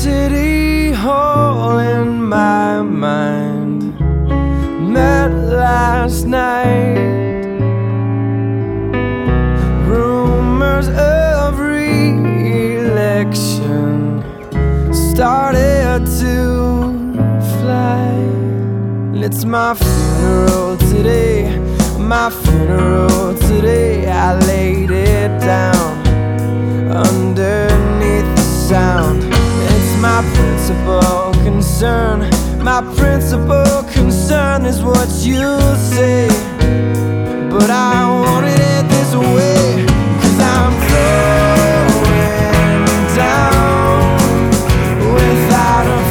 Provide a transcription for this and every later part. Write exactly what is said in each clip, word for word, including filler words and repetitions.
city hall in my mind met last night. Rumors of re-election started to fly. It's my funeral today, my funeral today. I laid it down underneath the sound. It's my principal concern, my principal concern is what you say, but I wanted it this way, 'cause I'm throwing down without a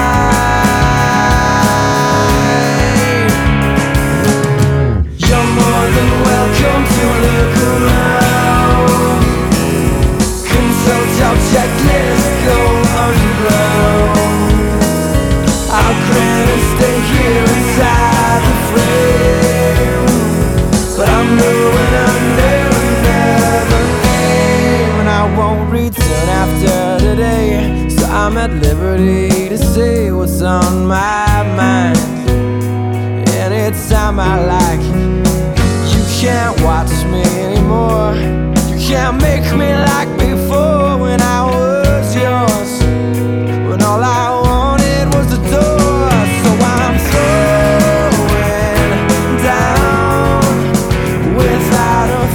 fight. You're more than welcome to look around. Consult your checklist, go underground. I'll grant and stay here inside the frame, but I'm going under another name, and I won't return after today, so I'm at liberty to say what's on my mind anytime I like. You can't watch me anymore, you can't make me like before when I was yours, when all I wanted was the door. So I'm throwing down without a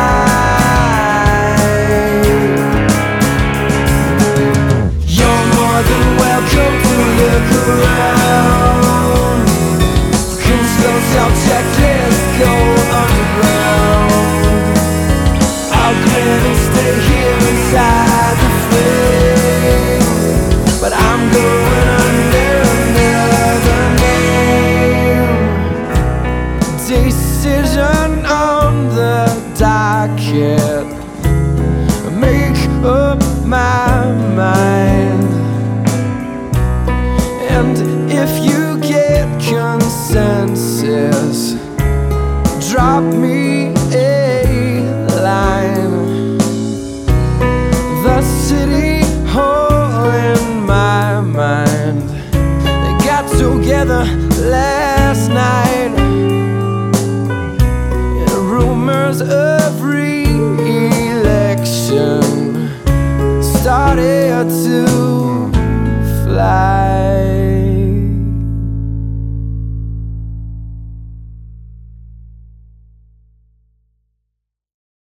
fight. You're more than welcome to look around. Consult your checklist, go underground. I'll grin and stay here inside the flame, but I'm going under another name. Decision on the docket, make up my mind. And if you get consensus, drop me a line. The city hall in my mind, they got together last night, and rumors of